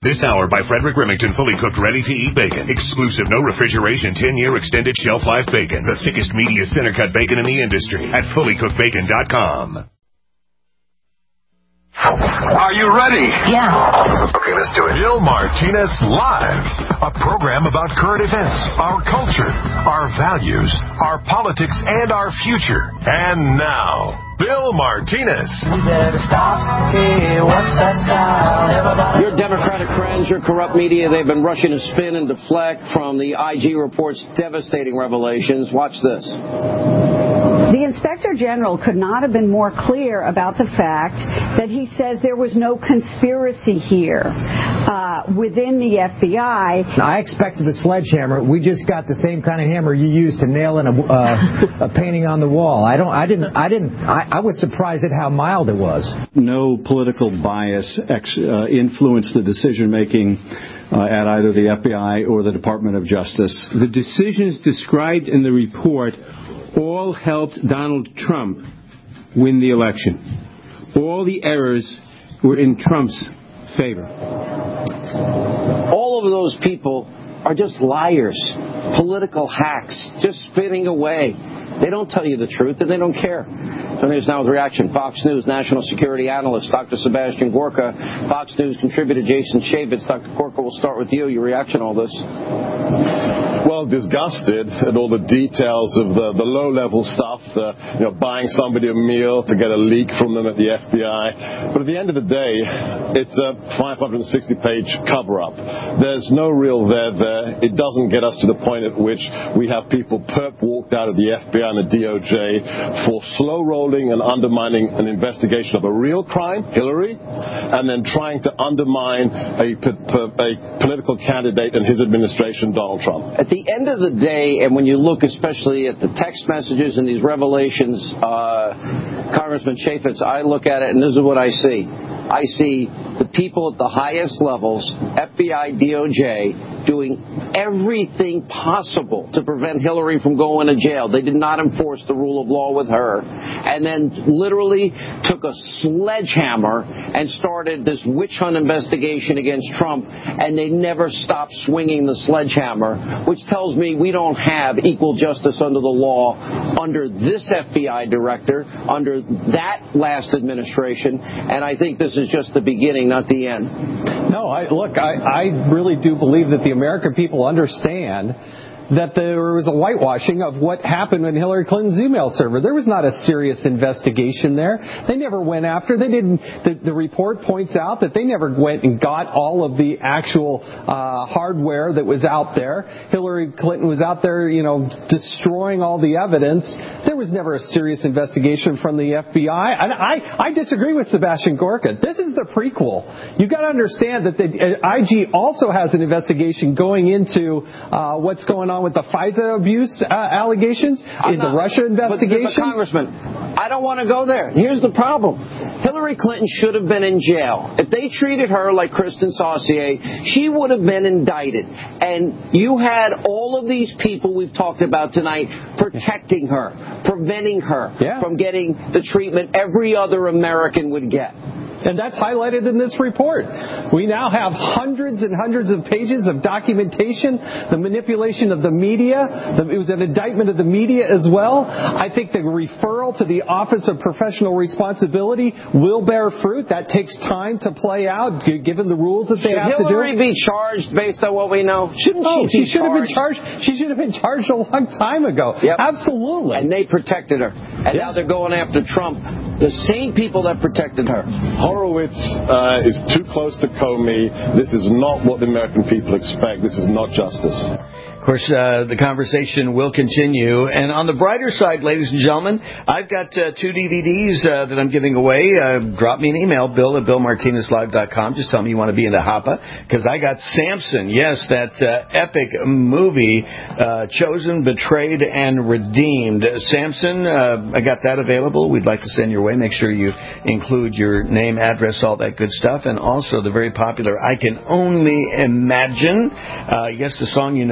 This hour by Frederick Remington, fully cooked, ready-to-eat bacon. Exclusive, no refrigeration, 10-year extended shelf life bacon. The thickest, meatiest center-cut bacon in the industry at fullycookedbacon.com. Are you ready? Yeah. Okay, let's do it. Bill Martinez Live, a program about current events, our culture, our values, our politics, and our future. And now, Bill Martinez. Your Democratic friends, your corrupt media, they've been rushing to spin and deflect from the IG report's devastating revelations. Watch this. The Inspector General could not have been more clear about the fact that he says there was no conspiracy here within the FBI. I expected a sledgehammer. We just got the same kind of hammer you use to nail in a painting on the wall. I was surprised at how mild it was. No political bias influenced the decision making at either the FBI or the Department of Justice. The decisions described in the report all helped Donald Trump win the election. All the errors were in Trump's favor. All of those people are just liars, political hacks, just spinning away. They don't tell you the truth, and they don't care. So here's now with reaction. Fox News national security analyst Dr. Sebastian Gorka, Fox News contributor Jason Chaffetz. Dr. Gorka, we'll start with you. Your reaction to all this? Well, disgusted at all the details of the low-level stuff, buying somebody a meal to get a leak from them at the FBI. But at the end of the day, it's a 560-page cover-up. There's no real there. It doesn't get us to the point at which we have people perp walked out of the FBI and the DOJ for slow-rolling and undermining an investigation of a real crime, Hillary, and then trying to undermine a political candidate and his administration, Donald Trump. At the end of the day, and when you look especially at the text messages and these revelations, Congressman Chaffetz, I look at it and this is what I see. I see the people at the highest levels, FBI, DOJ, doing everything possible to prevent Hillary from going to jail. They did not enforce the rule of law with her. And then literally took a sledgehammer and started this witch hunt investigation against Trump, and they never stopped swinging the sledgehammer, which tells me we don't have equal justice under the law under this FBI director, under that last administration, and I think this is just the beginning, not the end. No, I really do believe that the American people understand that there was a whitewashing of what happened in Hillary Clinton's email server. There was not a serious investigation there. They never went after. They didn't. The report points out that they never went and got all of the actual hardware that was out there. Hillary Clinton was out there, destroying all the evidence. There was never a serious investigation from the FBI. And I disagree with Sebastian Gorka. This is the prequel. You've got to understand that the IG also has an investigation going into what's going on with the FISA abuse allegations, the Russia investigation. But Congressman, I don't want to go there. Here's the problem. Hillary Clinton should have been in jail. If they treated her like Kristen Saucier, she would have been indicted. And you had all of these people we've talked about tonight protecting her, preventing her from getting the treatment every other American would get. And that's highlighted in this report. We now have hundreds and hundreds of pages of documentation, the manipulation of the media. It was an indictment of the media as well. I think the referral to the Office of Professional Responsibility will bear fruit. That takes time to play out, given the rules that they have to do. Should Hillary be charged based on what we know? She should have been charged. She should have been charged a long time ago. Yep. Absolutely. And they protected her. And now they're going after Trump. The same people that protected her. Horowitz is too close to Comey. This is not what the American people expect. This is not justice. Of course, the conversation will continue. And on the brighter side, ladies and gentlemen, I've got 2 DVDs that I'm giving away. Drop me an email, bill@billmartinezlive.com. Just tell me you want to be in the hopper, because I got Samson. Yes, that epic movie, Chosen, Betrayed, and Redeemed. Samson, I got that available. We'd like to send your way. Make sure you include your name, address, all that good stuff. And also the very popular I Can Only Imagine. Yes, the song you know, the story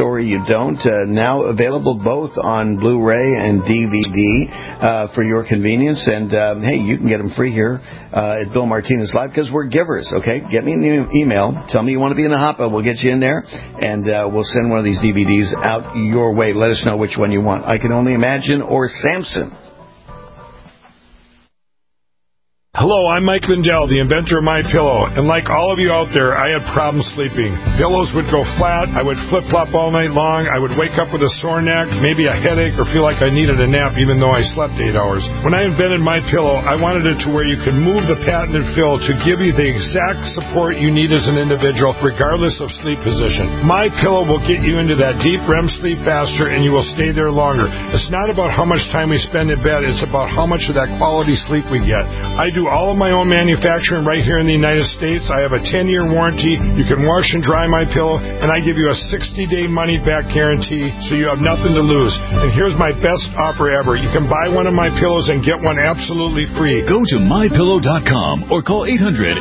story you don't. Now available both on Blu-ray and DVD for your convenience. And, hey, you can get them free here at Bill Martinez Live because we're givers, okay? Get me an email. Tell me you want to be in the hot boat. We'll get you in there, and we'll send one of these DVDs out your way. Let us know which one you want. I Can Only Imagine or Samson. Hello, I'm Mike Lindell, the inventor of MyPillow, and like all of you out there, I had problems sleeping. Pillows would go flat, I would flip-flop all night long, I would wake up with a sore neck, maybe a headache, or feel like I needed a nap even though I slept 8 hours. When I invented MyPillow, I wanted it to where you could move the patented fill to give you the exact support you need as an individual, regardless of sleep position. MyPillow will get you into that deep REM sleep faster, and you will stay there longer. It's not about how much time we spend in bed, it's about how much of that quality sleep we get. I do all of my own manufacturing right here in the United States. I have a 10-year warranty. You can wash and dry my pillow, and I give you a 60-day money-back guarantee, so you have nothing to lose. And here's my best offer ever. You can buy one of my pillows and get one absolutely free. Go to MyPillow.com or call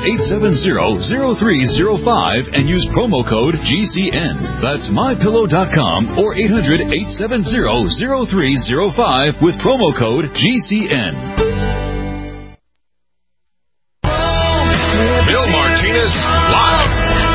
800-870-0305 and use promo code GCN. That's MyPillow.com or 800-870-0305 with promo code GCN. Bill Martinez Live.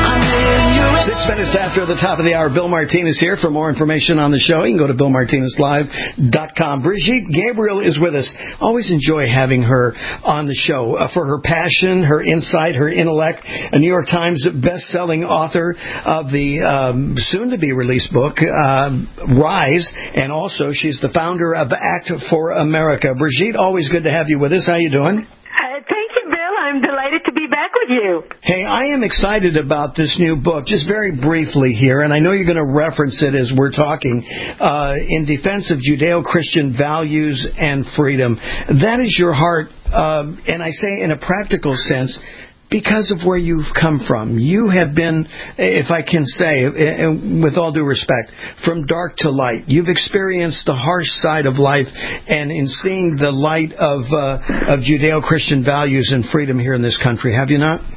6 minutes after the top of the hour, Bill Martinez here. For more information on the show, you can go to BillMartinezLive.com. Brigitte Gabriel is with us. Always enjoy having her on the show for her passion, her insight, her intellect. A New York Times best-selling author of the soon-to-be-released book, Rise, and also she's the founder of Act for America. Brigitte, always good to have you with us. How you doing? Thank you, Bill. I'm delighted to be back with you. Hey, I am excited about this new book, just very briefly here, and I know you're going to reference it as we're talking, In Defense of Judeo-Christian Values and Freedom. That is your heart, and I say in a practical sense, because of where you've come from. You have been, if I can say, with all due respect, from dark to light. You've experienced the harsh side of life, and in seeing the light of Judeo-Christian values and freedom here in this country, have you not?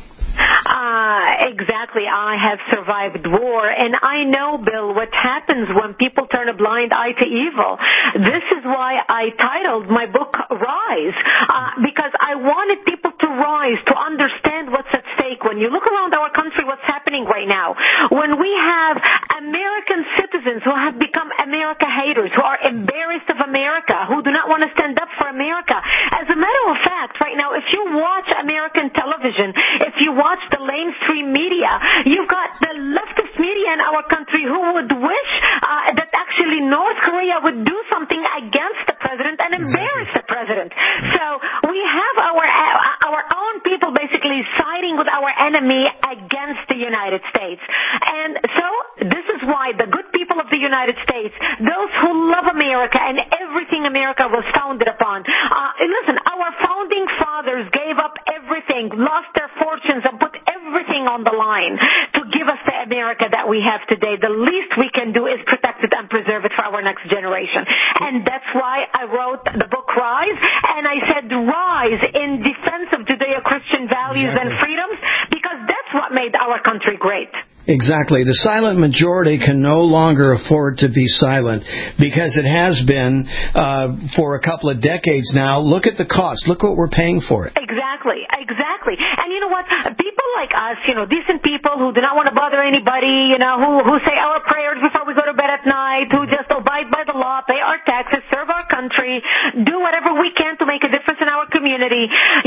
Exactly. I have survived war, and I know, Bill, what happens when people turn a blind eye to evil. This is why I titled my book Rise, because I wanted people to rise, to understand what's at stake. When you look around our country, what's happening right now, when we have American citizens who have become America haters, who are embarrassed of America, who do not want to stand up for America. As a matter of fact, right now, if you watch American television, if you watch the mainstream media, you've got the leftist media in our country who would wish that actually North Korea would do something against the president and embarrass the president. So we have our own people basically siding with our enemy against the United States. And so this is why the good people of the United States, those who love America and everything America was founded upon, listen, our founding fathers gave up everything, lost their fortunes, and put everything on the line to give us the America that we have today. The least we can do is protect it and preserve it for our next generation. And that's why I wrote the book Rise, and I said rise in defense of Judeo-Christian values and freedoms, because that's what made our country great. Exactly. The silent majority can no longer afford to be silent because it has been for a couple of decades now. Look at the cost. Look what we're paying for it. Exactly. And you know what? People like us, decent people who do not want to bother anybody, who say our prayers before we go to bed at night, who just abide by the law, pay our taxes, serve our country, do whatever we can to make a difference in our community.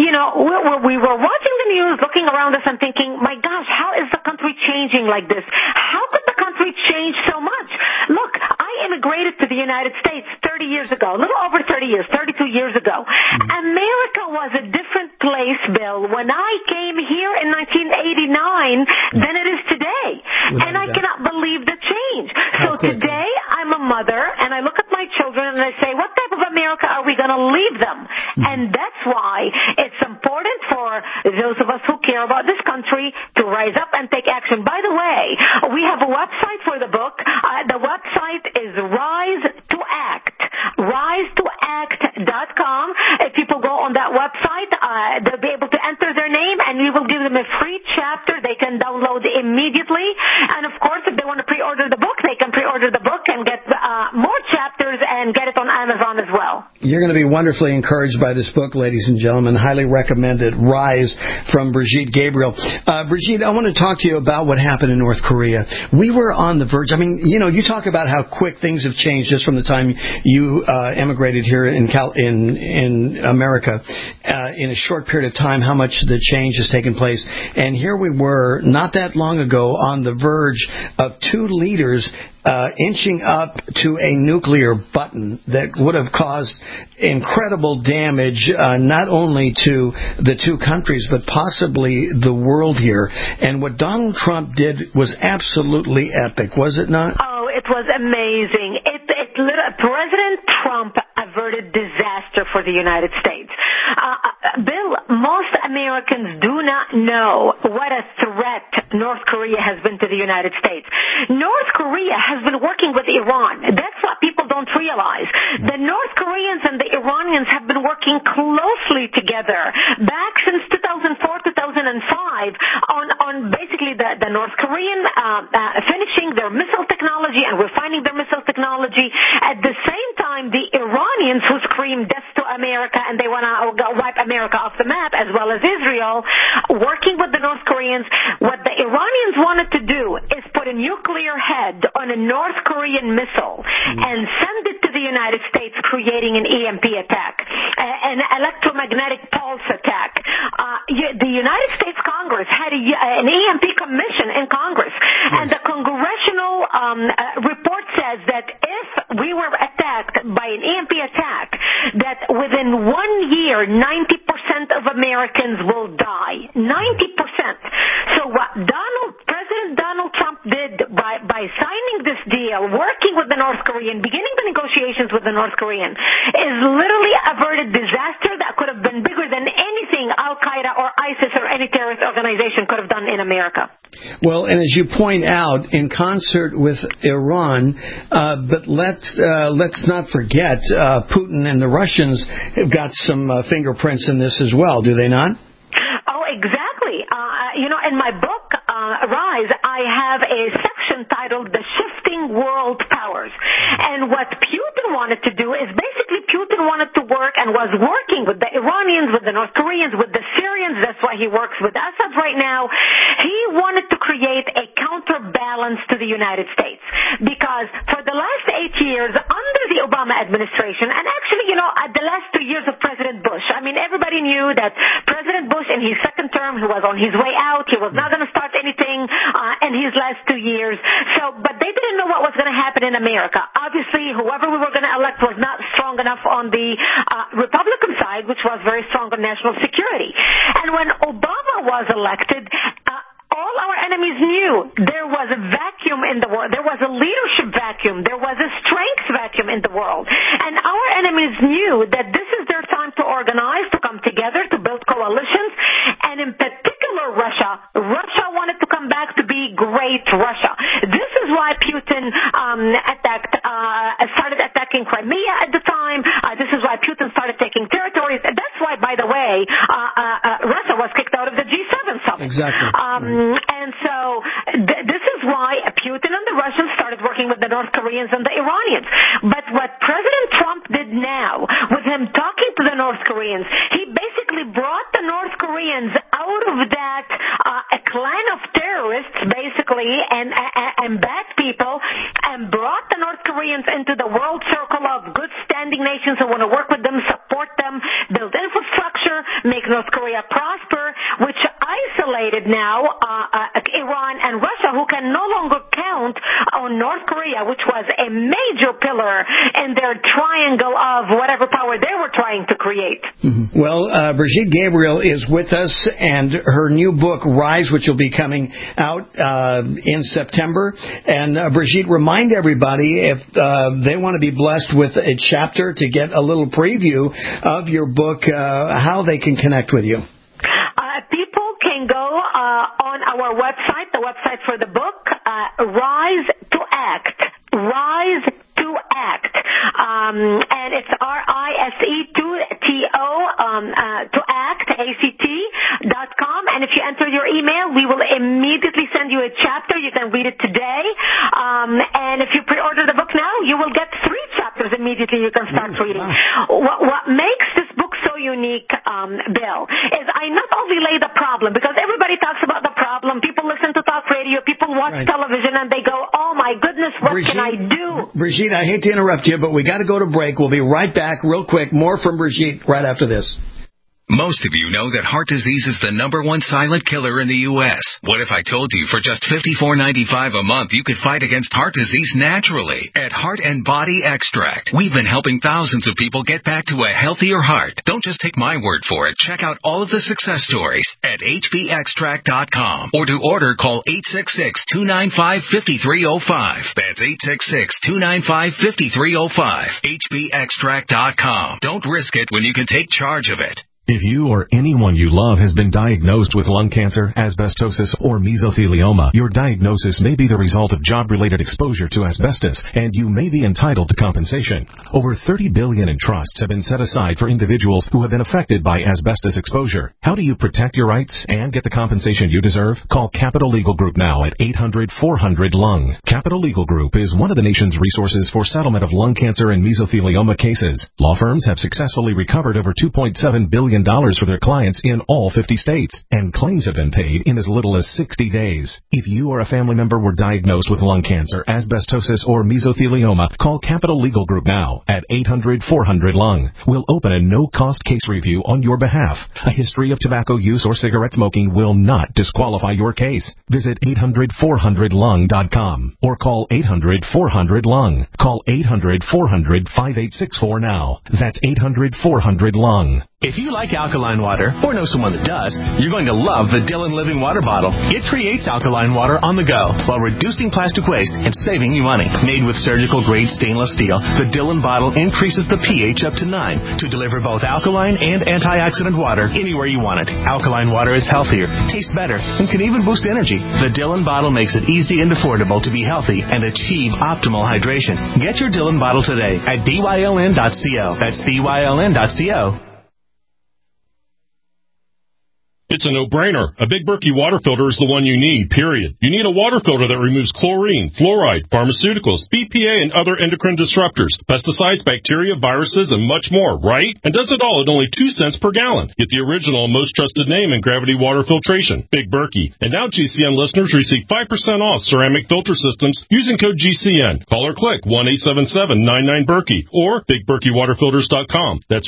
We were watching the news, looking around us and thinking, my gosh, how is the country changing like this? How could the country change so much? Look, I immigrated to the United States 30 years ago, a little over 30 years, 32 years ago. America was a different place, Bill, when I came here in 1989 than it is today. And I cannot believe the change. So today I'm a mother, and I look at my children and I say, what type of America are we going to leave them? And that's why it's important for those of us who care about this country to rise up and take action. By the way, we have a website for the book. The website is Rise to Act. RiseToAct.com. If people go on that website, they'll be able to enter their name, and we will give them a free chapter they can download immediately. And of course, if they want to pre-order the book, they can pre-order pre-order the book and get more chapters and get it on Amazon as well. You're going to be wonderfully encouraged by this book, ladies and gentlemen. Highly recommended. Rise, from Brigitte Gabriel. Brigitte, I want to talk to you about what happened in North Korea. We were on the verge. I mean, you talk about how quick things have changed just from the time you emigrated here in America. In a short period of time, how much the change has taken place. And here we were, not that long ago, on the verge of two leaders inching up to a nuclear button that would have caused incredible damage, not only to the two countries, but possibly the world here. And what Donald Trump did was absolutely epic, was it not? Oh, it was amazing. President Trump averted disaster for the United States. Bill, most Americans do not know what a threat North Korea has been to the United States. North Korea has been working with Iran. That's what people don't realize. The North Koreans and the Iranians have been working closely together back since 2004, 2005 on basically the North Korean finishing their missile technology and refining their missile technology. At the same time, the Iranians who scream death to America and they want to wipe America off the map, as well as Israel, working with the North Koreans. What the Iranians wanted to do is put a nuclear head on a North Korean missile and send it to the United States, creating an EMP attack, an electromagnetic pulse attack. The United States Congress had an EMP commission in Congress, and the congressional report says that if we were attacked by an EMP attack, that within 1 year, 90% of Americans will die. 90%. So what President Donald Trump did by signing this deal, working with the North Korean, beginning the negotiations with the North Korean, is literally averted disaster that could have been bigger than anything Al-Qaeda or ISIS or any terrorist organization could have done in America. Well, and as you point out, in concert with Iran, but let's not forget, Putin and the Russians have got some fingerprints in this as well, do they not? Oh, exactly. In my book, Rise, I have a section titled The Shifting World Powers. And what Putin wanted to do is basically Putin wanted to work and was working with the Iranians, with the North Koreans, with the Syrians. That's why he works with Assad right now. He wanted to create a counterbalance to the United States. Because for the last 8 years, under the Obama administration, and actually, the last 2 years of President Bush, I mean, everybody knew that President Bush in his second term, he was on his way out. He was not going to start anything in his last 2 years. But they didn't know what was going to happen in America. Obviously, whoever we were going to elect was not strong enough on the Republican side, which was very strong on national security. And when Obama was elected, all our enemies knew there was a vacuum in the world. There was a leadership vacuum. There was a strength vacuum in the world. And our enemies knew that this is their time to organize, to come together, to build coalitions. And in particular, Russia wanted to come back to be great Russia. This is why Putin started attacking Crimea at the time. This is why Putin started taking territories. That's why, by the way, Russia was kicked out of the G7 summit. Exactly. And so this is why Putin and the Russians started working with the North Koreans and the Iranians. But what President Trump did now, with him talking to the North Koreans, he basically brought the North Koreans out of that a clan of terrorists, basically, and bad people, and brought the North Koreans into the world circle of good standing nations who want to work with them, support them, build infrastructure, make North Korea prosper, which isolated now Iran and Russia, who can no longer count on North Korea, which was a major pillar in their triangle of whatever power they were trying to create. Mm-hmm. Well, Brigitte Gabriel is with us, and her new book, Rise, which will be coming out in September. And Brigitte, remind everybody, if they want to be blessed with a chapter to get a little preview of your book, how they can connect with you. People can go on our website, the website for the book, Rise to Act. Rise to Act. And it's RISE2TO, to act, ACT.com. And if you enter your email, we will immediately send you a chapter. You can read it today. And if you pre-order the book now, you will get 3 chapters immediately. You can start reading. What makes this book so unique, Bill, is I not only lay the problem, because everybody talks about the problem. People listen to talk radio. People watch television, and they go, oh, my goodness, what can I do? Brigitte, I hate to interrupt you, but we got to go to break. We'll be right back real quick. More from Brigitte right after this. Most of you know that heart disease is the #1 silent killer in the U.S. What if I told you for just $54.95 a month you could fight against heart disease naturally at Heart and Body Extract? We've been helping thousands of people get back to a healthier heart. Don't just take my word for it. Check out all of the success stories at hbextract.com, or to order, call 866-295-5305. That's 866-295-5305. hbextract.com. Don't risk it when you can take charge of it. If you or anyone you love has been diagnosed with lung cancer, asbestosis, or mesothelioma, your diagnosis may be the result of job-related exposure to asbestos, and you may be entitled to compensation. Over $30 billion in trusts have been set aside for individuals who have been affected by asbestos exposure. How do you protect your rights and get the compensation you deserve? Call Capital Legal Group now at 800-400-LUNG. Capital Legal Group is one of the nation's resources for settlement of lung cancer and mesothelioma cases. Law firms have successfully recovered over $2.7 billion for their clients in all 50 states, and claims have been paid in as little as 60 days. If you or a family member were diagnosed with lung cancer, asbestosis, or mesothelioma, call Capital Legal Group now at 800-400-LUNG. We'll open a no-cost case review on your behalf. A history of tobacco use or cigarette smoking will not disqualify your case. Visit 800-400-LUNG.com or call 800-400-LUNG. Call 800-400-5864 now. That's 800-400-LUNG. If you like alkaline water, or know someone that does, you're going to love the Dillon Living Water Bottle. It creates alkaline water on the go while reducing plastic waste and saving you money. Made with surgical-grade stainless steel, the Dillon bottle increases the pH up to 9 to deliver both alkaline and antioxidant water anywhere you want it. Alkaline water is healthier, tastes better, and can even boost energy. The Dillon bottle makes it easy and affordable to be healthy and achieve optimal hydration. Get your Dillon bottle today at byln.co. That's byln.co. It's a no-brainer. A Big Berkey water filter is the one you need, period. You need a water filter that removes chlorine, fluoride, pharmaceuticals, BPA, and other endocrine disruptors, pesticides, bacteria, viruses, and much more, right? And does it all at only 2 cents per gallon. Get the original and most trusted name in gravity water filtration, Big Berkey. And now GCN listeners receive 5% off ceramic filter systems using code GCN. Call or click 1-877-99-BERKEY or BigBerkeyWaterFilters.com. That's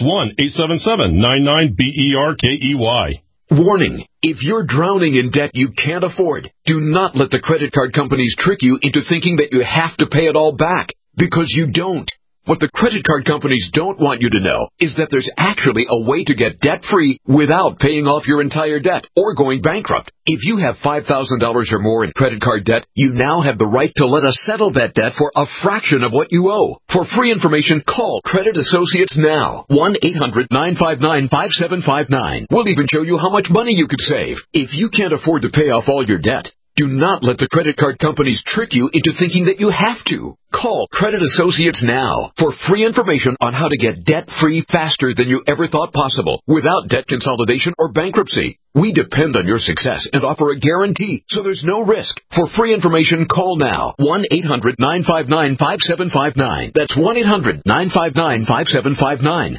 1-877-99-BERKEY. Warning, if you're drowning in debt you can't afford, do not let the credit card companies trick you into thinking that you have to pay it all back, because you don't. What the credit card companies don't want you to know is that there's actually a way to get debt-free without paying off your entire debt or going bankrupt. If you have $5,000 or more in credit card debt, you now have the right to let us settle that debt for a fraction of what you owe. For free information, call Credit Associates now. 1-800-959-5759. We'll even show you how much money you could save. If you can't afford to pay off all your debt, do not let the credit card companies trick you into thinking that you have to. Call Credit Associates now for free information on how to get debt-free faster than you ever thought possible without debt consolidation or bankruptcy. We depend on your success and offer a guarantee, so there's no risk. For free information, call now. 1-800-959-5759. That's 1-800-959-5759.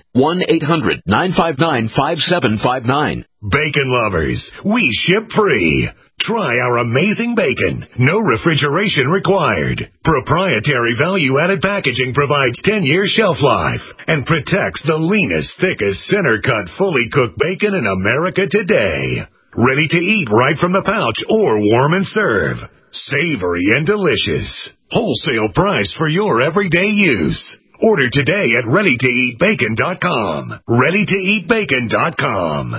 1-800-959-5759. Bacon lovers, we ship free. Try our amazing bacon. No refrigeration required. Proprietary value-added packaging provides 10-year shelf life and protects the leanest, thickest, center-cut, fully cooked bacon in America today. Ready to eat right from the pouch or warm and serve. Savory and delicious. Wholesale price for your everyday use. Order today at ReadyToEatBacon.com. ReadyToEatBacon.com.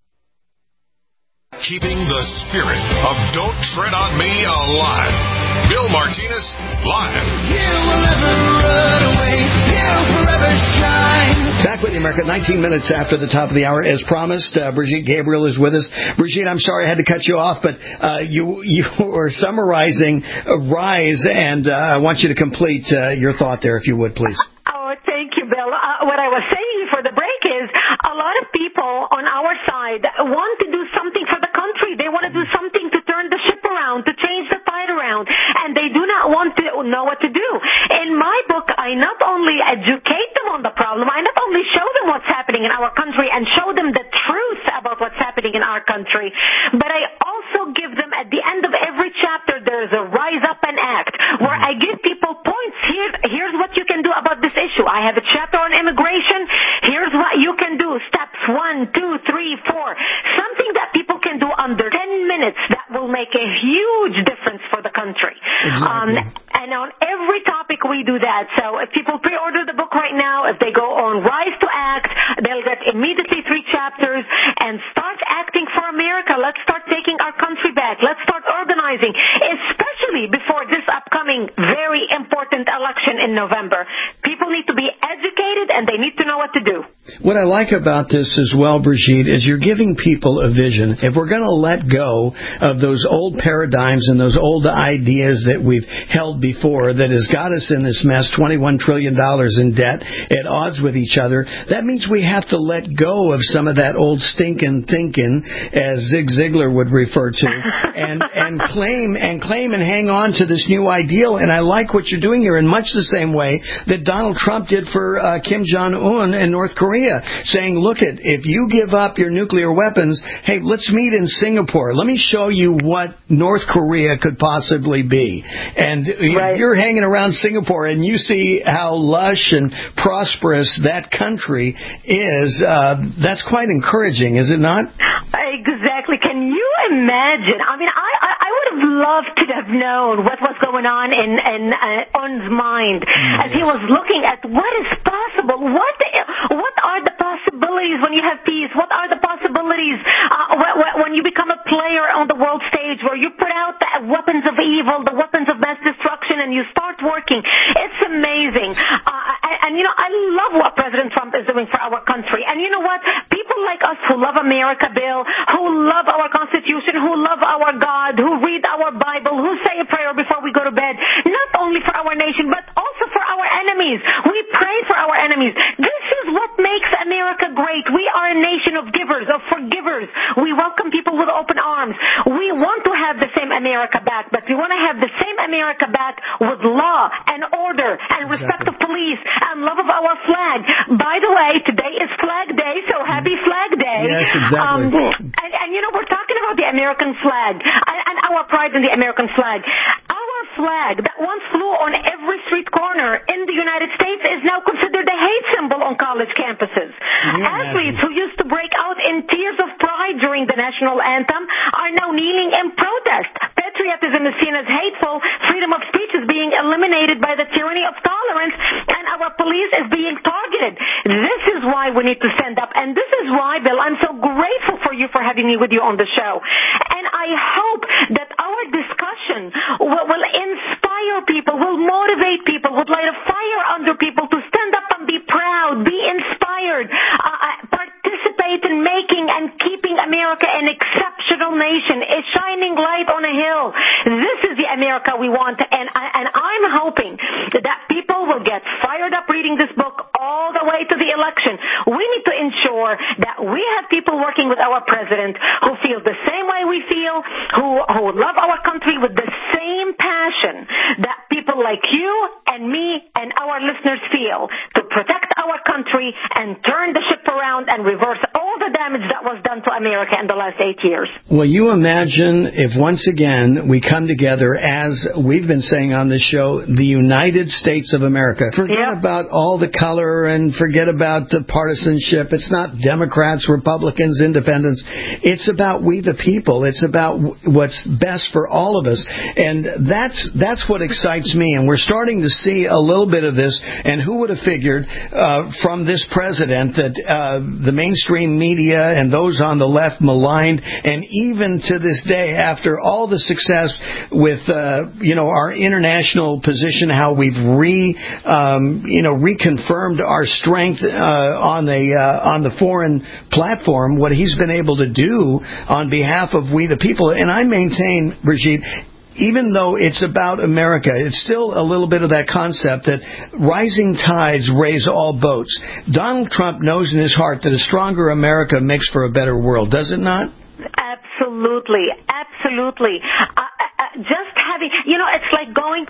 Keeping the spirit of Don't Tread on Me alive. Bill Martinez, live. You will never run away. You'll forever shine. Back with you, America. 19 minutes after the top of the hour. As promised, Brigitte Gabriel is with us. Brigitte, I'm sorry I had to cut you off, but you were summarizing Rise, and I want you to complete your thought there, if you would, please. Oh, thank you, Bill. What I was saying for the break is a lot of people on our side want to do something for the country. They want to do something to turn the ship around, to change know what to do. In my book, I not only educate them on the problem, I not only show them what's happening in our country and show them the truth about what's happening in our country, but I also give them, at the end of every chapter, there's a rise up and act, where I give people points. Here's what you can do about this issue. I have a chapter on immigration. Here's what you can do. Steps 1, 2, 3, 4. Something that people can do under 10 minutes that will make a huge difference for the country. Exactly. And on every topic we do that. So if people pre-order the book right now, if they go on Rise to Act, they'll get immediately 3 chapters and start acting for America. Let's start taking our country back. Let's start organizing, especially before this upcoming very important election in November. People need to be educated and they need to know what to do. What I like about this as well, Brigitte, is you're giving people a vision. If we're going to let go of those old paradigms and those old ideas that we've held before that has got us in this mess, $21 trillion in debt, at odds with each other, that means we have to let go of some of that old stinking thinking, as Zig Ziglar would refer to, and claim and hang on to this new ideal. And I like what you're doing here in much the same way that Donald Trump did for Kim Jong-un in North Korea, saying, look, if you give up your nuclear weapons, hey, let's meet in Singapore. Let me show you what North Korea could possibly be. And you're hanging around Singapore and you see how lush and prosperous that country is. That's quite encouraging, is it not? Exactly. Can you imagine? I mean, I would have loved to have known what was going on in On's mind as he was looking at what is possible. What are the possibilities when you have peace? What are the possibilities when you become a player on the world stage, where you put out the weapons of evil, the weapons of mass destruction, and you start working? It's amazing. And I love what President Trump is doing for our country. And you know what? People like us who love America, Bill, who love our Constitution, who love our God, who read our Bible, who say a prayer before we go to bed, not only for our nation, but also for our enemies. We pray for our enemies. This is what makes America great. We are a nation of givers, of forgivers. We welcome people with open arms. We want to have the same America back, but we want to have the same America back with law and order and respect of police and love of our flag. By the way, today is Flag Day, so happy Flag Day. Yes, exactly. And we're talking about the American flag and our pride in the American flag. Our flag that once flew on every street corner in the United States is now considered a hate symbol on college campuses. Athletes who used to break out in tears of pride during the national anthem are now kneeling in protest. Patriotism is seen as hateful. Freedom of speech is being eliminated by the tyranny of tolerance, and our police is being targeted. This is why we need to stand up, and this is why, Bill, I'm so grateful for you for having me with you on the show. And I hope that our discussion will inspire people, will motivate people, will light a fire under people to stand up and be proud, be inspired, participate in making and keeping America an exceptional nation, a shining light on a hill. This is the America we want, and I'm hoping that people will get fired up reading this book all the way to the election. We need to ensure that we have people working with our president who feel the same way we feel, who love our country with the same passion that people like you and me and our listeners feel, to protect our country and turn the ship around and reverse all the damage that was done to America in the last 8 years. Well, you imagine if once again we come together, as we've been saying on this show, the United States of America. Forget about all the color and forget about the partisanship. It's not Democrats, Republicans, Independents. It's about we the people. It's about what's best for all of us. And that's what excites me. And we're starting to see a little bit of this. And who would have figured from this president that the mainstream media and those on the left maligned, and even to this day, after all the success with our international position, how we've reconfirmed our strength on the foreign platform, what he's been able to do on behalf of we the people. And I maintain, Brigitte, even though it's about America, it's still a little bit of that concept that rising tides raise all boats. Donald Trump knows in his heart that a stronger America makes for a better world, does it not? Absolutely. Just having, it's like going to a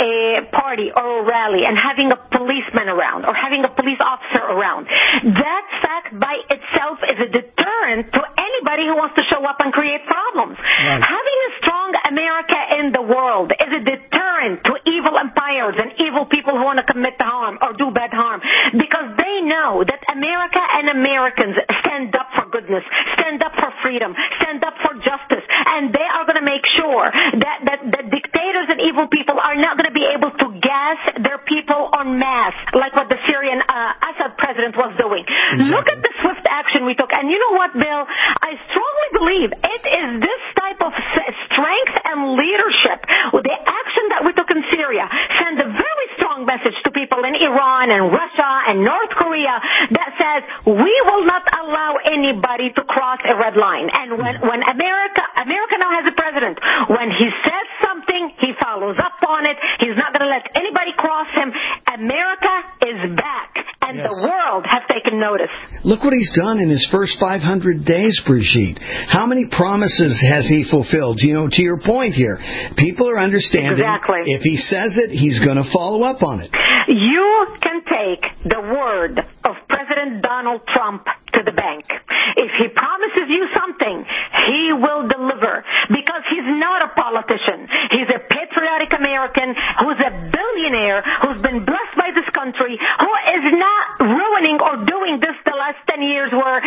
a party or a rally and having a policeman around or having a police officer around, that fact by itself is a deterrent to anybody who wants to show up and create problems. Right. Having a strong America in the world is a deterrent to evil empires and evil people who want to commit harm or do bad harm, because they know that America and Americans stand up for goodness, stand up for freedom, stand up for justice, and they are going to make sure that dictators and evil people are not going to be able to gas their people en masse like what the Syrian Assad president was doing. Exactly. Look at the swift action we took. And you know what, Bill? I strongly believe it is this type of strength and leadership, with the action that we took in Syria, send a very strong message to people in Iran and Russia and North Korea that says we will not allow anybody to cross a red line. And when America now has a president, when he says something, he follows up on it. He's not going to let anybody cross him. America is back, and the world has taken notice. Look what he's done in his first 500 days, Brigitte. How many promises has he fulfilled? You know, to your point here, people are understanding if he says it, he's going to follow up on it. You can take the word of President Donald Trump to the bank. If he promises you something, he will deliver, because he's not a politician. He's a patriotic American who's a billionaire, who's been blessed by this country, who is not ruining or doing this the last 10 years where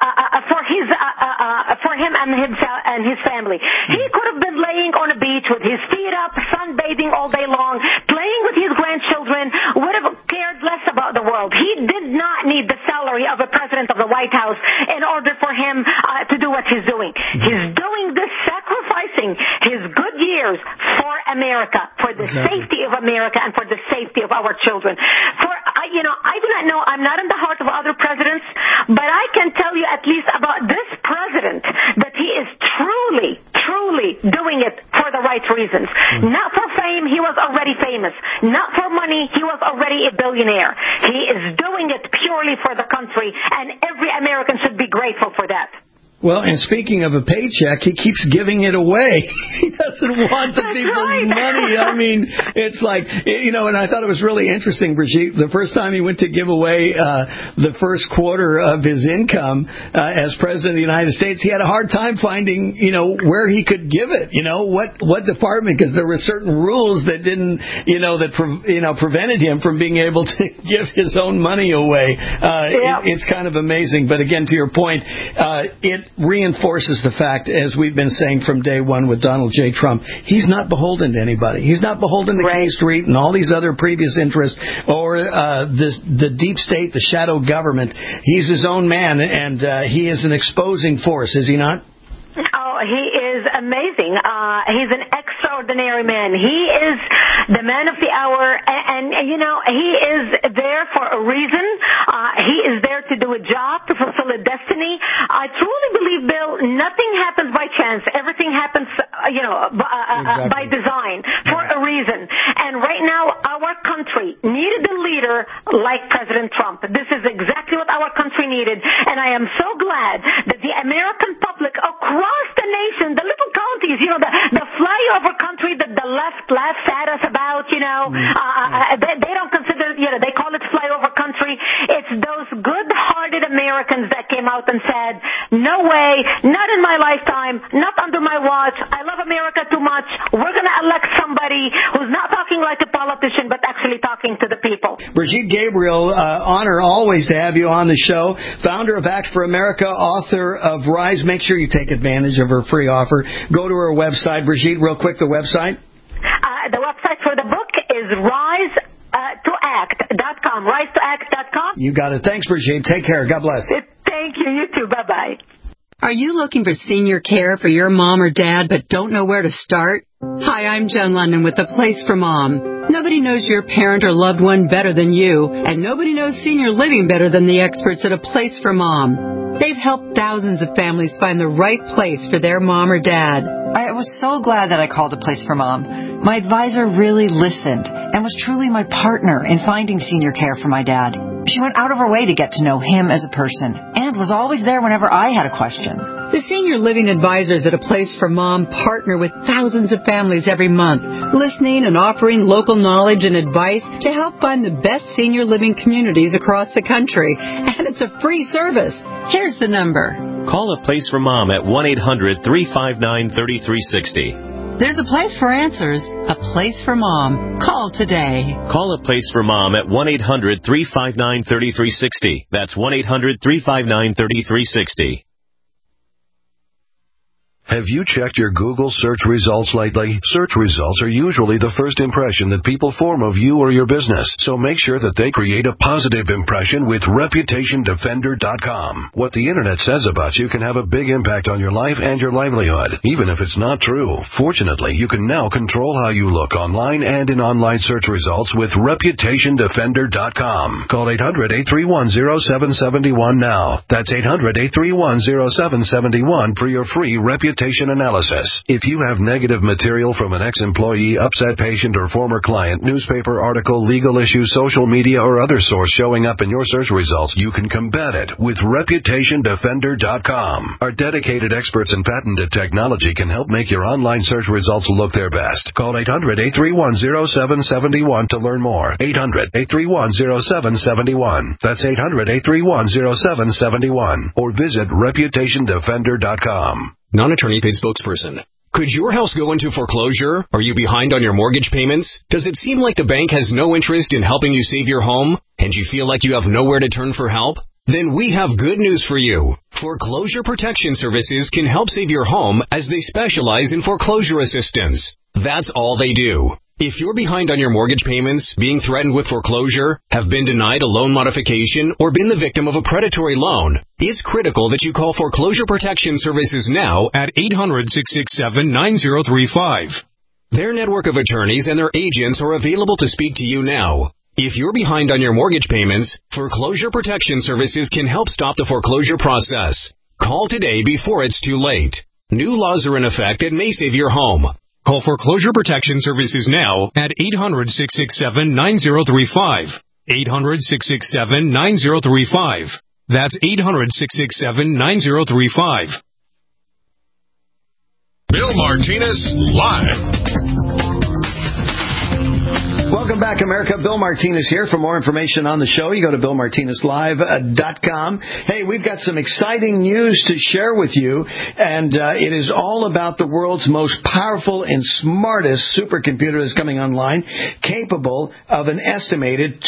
for him and his family. He could have been laying on a beach with his feet up, sunbathing all day long, playing with his grandchildren, would have cared less about the world. He did not need the salary of a president of the White House in order for him to do what he's doing. He's doing this, sacrificing his good years for America, for the safety of America and for the safety of our children. I do not know, I'm not in the heart of other presidents, but I can tell you at least about this president that he is truly doing it for the right reasons. Not for fame, he was already famous. Not for money, he was already a billionaire. He is doing it purely for the country, and every American should be grateful for that. Well, and speaking of a paycheck, he keeps giving it away. He doesn't want the people's money. I mean, it's like, and I thought it was really interesting, Brigitte, the first time he went to give away the first quarter of his income as President of the United States, he had a hard time finding, where he could give it, what department, because there were certain rules that didn't, prevented him from being able to give his own money away. It's kind of amazing. But again, to your point, it reinforces the fact, as we've been saying from day one with Donald J. Trump, he's not beholden to anybody. He's not beholden to K Street and all these other previous interests or the deep state, the shadow government. He's his own man, and he is an exposing force, is he not? Oh, he is amazing. He's an extraordinary man. He is the man of the hour, and he is there for a reason. He is there to do a job, to fulfill a destiny. I truly believe, Bill, nothing happens by chance. Everything happens, by design, for a reason. And right now, our country needed a leader like President Trump. This is exactly what our country needed, and I am so glad that the American public across the nation, the little counties, the flyover country that the left laughs at us about, they don't consider, they call it flyover country. It's those good-hearted Americans that came out and said, no way, not in my lifetime, not under my watch. I love America too much. We're going to elect somebody who's not talking like a politician, but actually talking to the people. Brigitte Gabriel, honor always to have you on the show. Founder of Act for America, author of Rise. Make sure you take advantage of her free offer. Go to her website. Brigitte, real quick, the website? The website for the book is rise2act.com. Rise2act.com. You got it. Thanks, Brigitte. Take care. God bless. Thank you. You too. Bye-bye. Are you looking for senior care for your mom or dad but don't know where to start? Hi, I'm Jen London with A Place for Mom. Nobody knows your parent or loved one better than you, and nobody knows senior living better than the experts at A Place for Mom. They've helped thousands of families find the right place for their mom or dad. I was so glad that I called A Place for Mom. My advisor really listened and was truly my partner in finding senior care for my dad. She went out of her way to get to know him as a person and was always there whenever I had a question. The Senior Living Advisors at A Place for Mom partner with thousands of families every month, listening and offering local knowledge and advice to help find the best senior living communities across the country. And it's a free service. Here's the number. Call A Place for Mom at 1-800-359-3360. There's a place for answers, a place for Mom. Call today. Call A Place for Mom at 1-800-359-3360. That's 1-800-359-3360. Have you checked your Google search results lately? Search results are usually the first impression that people form of you or your business, so make sure that they create a positive impression with ReputationDefender.com. What the Internet says about you can have a big impact on your life and your livelihood, even if it's not true. Fortunately, you can now control how you look online and in online search results with ReputationDefender.com. Call 800-831-0771 now. That's 800-831-0771 for your free reputation analysis. If you have negative material from an ex-employee, upset patient, or former client, newspaper article, legal issue, social media, or other source showing up in your search results, you can combat it with ReputationDefender.com. Our dedicated experts in patented technology can help make your online search results look their best. Call 800-831-0771 to learn more. 800-831-0771. That's 800-831-0771. Or visit ReputationDefender.com. Non-attorney paid spokesperson. Could your house go into foreclosure? Are you behind on your mortgage payments? Does it seem like the bank has no interest in helping you save your home? And you feel like you have nowhere to turn for help? Then we have good news for you. Foreclosure Protection Services can help save your home as they specialize in foreclosure assistance. That's all they do. If you're behind on your mortgage payments, being threatened with foreclosure, have been denied a loan modification, or been the victim of a predatory loan, it's critical that you call Foreclosure Protection Services now at 800-667-9035. Their network of attorneys and their agents are available to speak to you now. If you're behind on your mortgage payments, Foreclosure Protection Services can help stop the foreclosure process. Call today before it's too late. New laws are in effect that may save your home. Call Foreclosure Protection Services now at 800-667-9035. 800-667-9035. That's 800-667-9035. Bill Martinez Live. Welcome back, America. Bill Martinez here. For more information on the show, you go to BillMartinezLive.com. Hey, we've got some exciting news to share with you, and it is all about the world's most powerful and smartest supercomputer that's coming online, capable of an estimated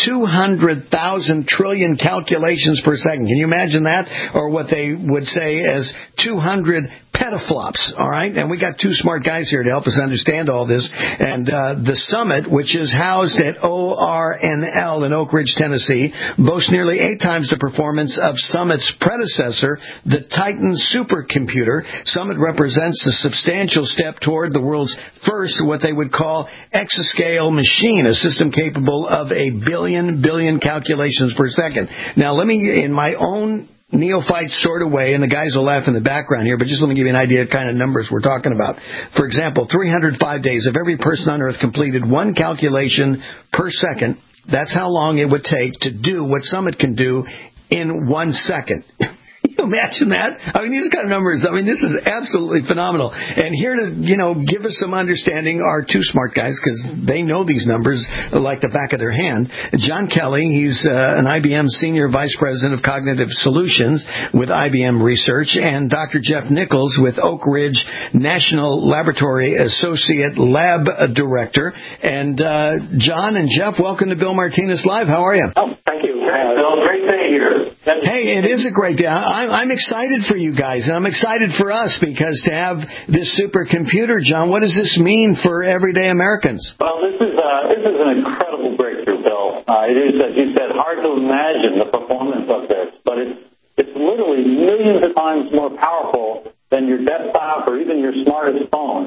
200,000 trillion calculations per second. Can you imagine that? Or what they would say as 200 petaflops, all right? And we got two smart guys here to help us understand all this. And the Summit, which is housed at ORNL in Oak Ridge, Tennessee, boasts nearly 8 times the performance of Summit's predecessor, the Titan supercomputer. Summit represents a substantial step toward the world's first, what they would call, exascale machine, a system capable of a billion calculations per second. Now, let me, in my own neophyte sort of way, and the guys will laugh in the background here, but just let me give you an idea of kind of numbers we're talking about. For example, 305 days. If every person on Earth completed one calculation per second, that's how long it would take to do what Summit can do in 1 second. Can you imagine that? I mean, these kind of numbers, I mean, this is absolutely phenomenal. And here to, give us some understanding are two smart guys, because they know these numbers like the back of their hand. John Kelly, he's an IBM Senior Vice President of Cognitive Solutions with IBM Research, and Dr. Jeff Nichols with Oak Ridge National Laboratory Associate Lab Director. And John and Jeff, welcome to Bill Martinez Live. How are you? Oh, thank you. Bill, great day here. Hey, it is a great day. I'm excited for you guys, and I'm excited for us, because to have this supercomputer, John, what does this mean for everyday Americans? Well, this is an incredible breakthrough, Bill. It is, as you said, hard to imagine the performance of this, but it's literally millions of times more powerful than your desktop or even your smartest phone.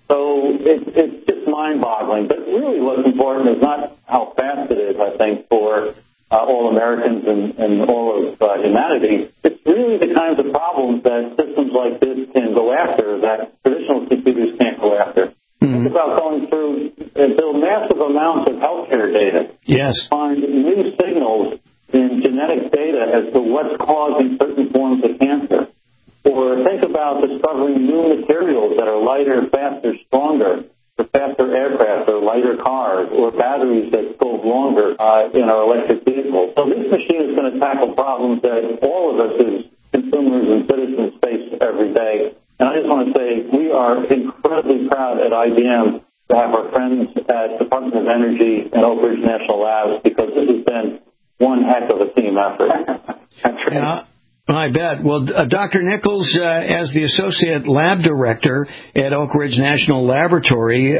So it's just mind-boggling. But really what's important is not how fast it is, I think, for all Americans and all of humanity. It's really the kinds of problems that systems like this can go after that traditional computers can't go after. Think about going through and build massive amounts of healthcare data. Yes. Find new signals in genetic data as to what's causing certain forms of cancer. Or Or think about discovering new materials that are lighter, faster, stronger, for faster aircraft or lighter cars, or batteries that go longer in our electric vehicles. So this machine is going to tackle problems that all of us as consumers and citizens face every day. And I just want to say we are incredibly proud at IBM to have our friends at Department of Energy and Oak Ridge National Labs, because this has been one heck of a team effort. Yeah. I bet. Well, Dr. Nichols, as the Associate Lab Director at Oak Ridge National Laboratory,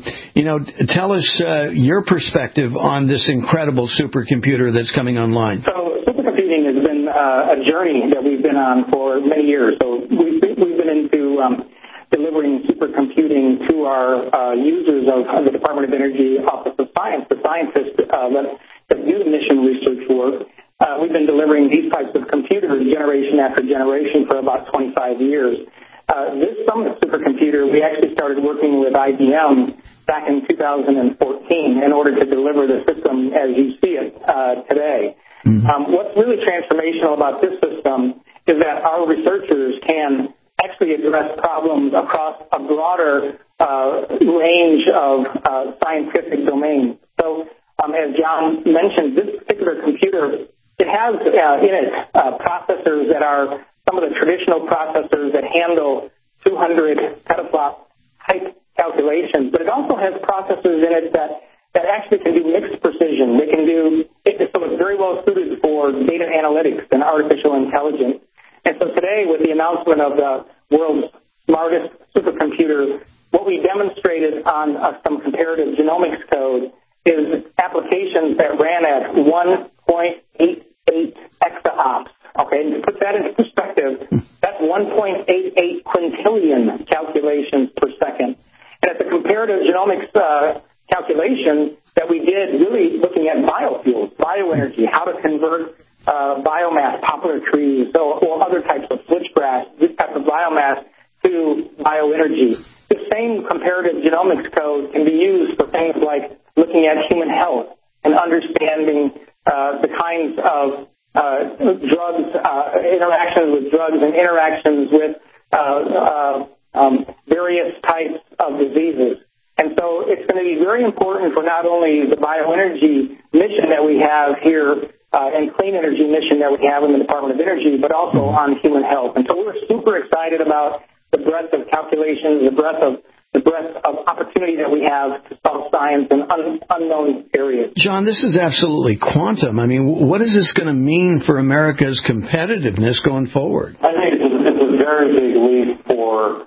tell us your perspective on this incredible supercomputer that's coming online. So supercomputing has been a journey that we've been on for many years. So we've been into delivering supercomputing to our users of the Department of Energy Office of Science, the scientists that do the mission research work. We've been delivering these types of computers generation after generation for about 25 years. This Summit supercomputer, we actually started working with IBM back in 2014 in order to deliver the system as you see it today. What's really transformational about this system is that our researchers can actually address problems across a broader range of scientific domains. So, as John mentioned, this particular computer, it has in it processors that are some of the traditional processors that handle 200 petaflop type calculations, but it also has processors in it that actually can do mixed precision. They can do it, so it's very well suited for data analytics and artificial intelligence. And so today, with the announcement of the world's smartest supercomputer, what we demonstrated on some comparative genomics code is applications that ran at 1.88 exaops. Okay, and to put that into perspective, that's 1.88 quintillion calculations per second. And it's a comparative genomics calculation that we did really looking at biofuels, bioenergy, how to convert biomass, poplar trees, or other types of switchgrass, this type of biomass to bioenergy. The same comparative genomics code can be used for things like looking at human health and understanding the kinds of drugs, interactions with drugs and interactions with various types of diseases. And so it's going to be very important for not only the bioenergy mission that we have here and clean energy mission that we have in the Department of Energy, but also on human health. And so we're super excited about the breadth of calculations, the breadth of opportunity that we have to solve science in unknown areas. John, this is absolutely quantum. I mean, what is this going to mean for America's competitiveness going forward? I think it's a very big leap for